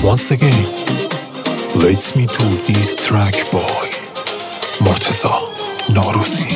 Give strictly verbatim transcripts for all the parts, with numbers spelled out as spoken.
Once again, leads me to this track boy مرتضی نوروزی.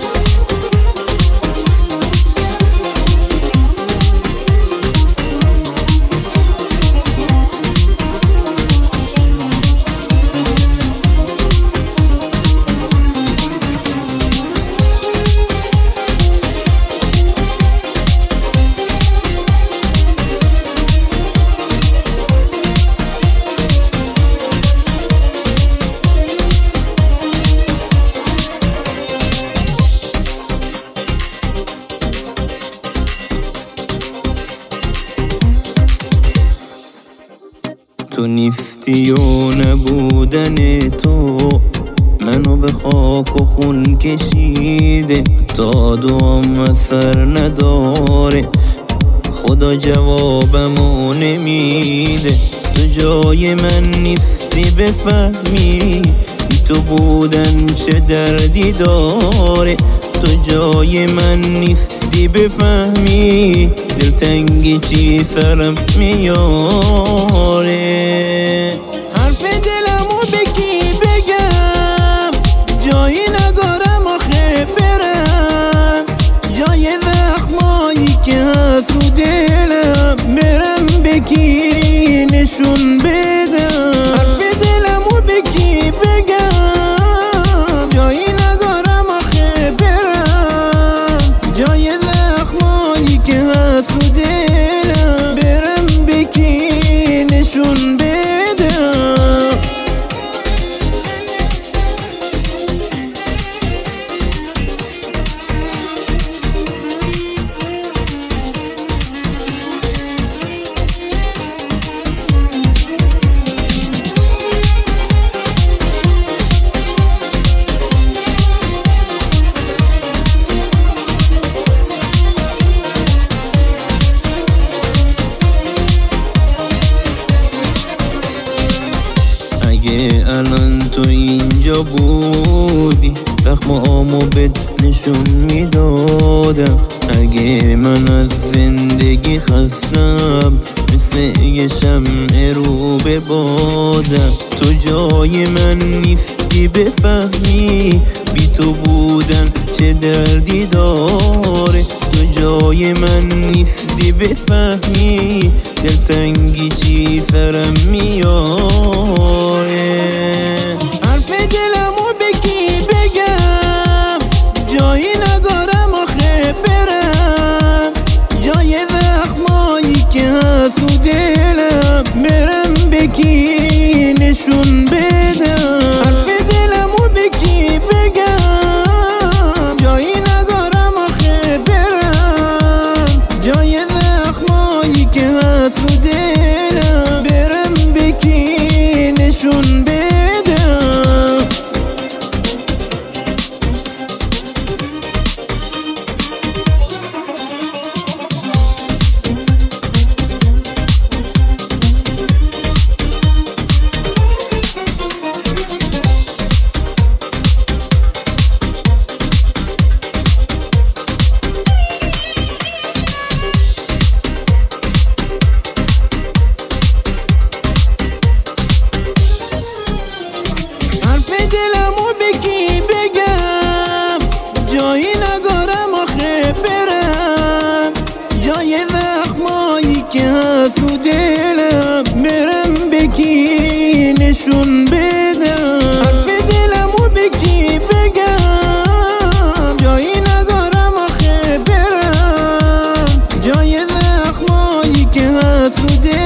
تو نیستی و نبودن تو منو به خاک و خون کشیده، تا دوام اثر نداره، خدا جوابمو نمیده. تو جای من نیستی بفهمی بی تو بودن چه دردی داره. تو جای من نیستی بفهمی دلتنگی چی سرم میاره. حرف دلمو به کی بگم، جایی ندارم آخه برم، جای زخمایی که هست رو دلم برم به کی نشون بدم. حرف دلمو به کی بگم، جایی ندارم آخه برم، جای زخمایی که هست رو دلم برم به کی نشون بدم. اگه الان تو اینجا بودی زخمامو بهت نشون میدادم. اگه من از زندگی خستم مثل یه شمع رو به بادم. تو جای من نیستی بفهمی بی تو بودن چه دردی داره. تو جای من نیستی بفهمی دلتنگی چی سرم میاره. حرف دلمو به کی بگم، جایی ندارم آخه برم، جای زخمایی که هست رو دلم برم به کی نشون بدم. حرف دلمو به کی بگم، جایی ندارم آخه برم، جای زخمایی که هست رو دلم برم به کی نشون بدم. دلمو به کی بگم، جایی ندارم آخه برم، جای زخمایی که هست رو دلم برم به کی نشون بدم. حرف دلمو به کی بگم، جایی ندارم آخه برم، جای زخمایی که هست رو دلم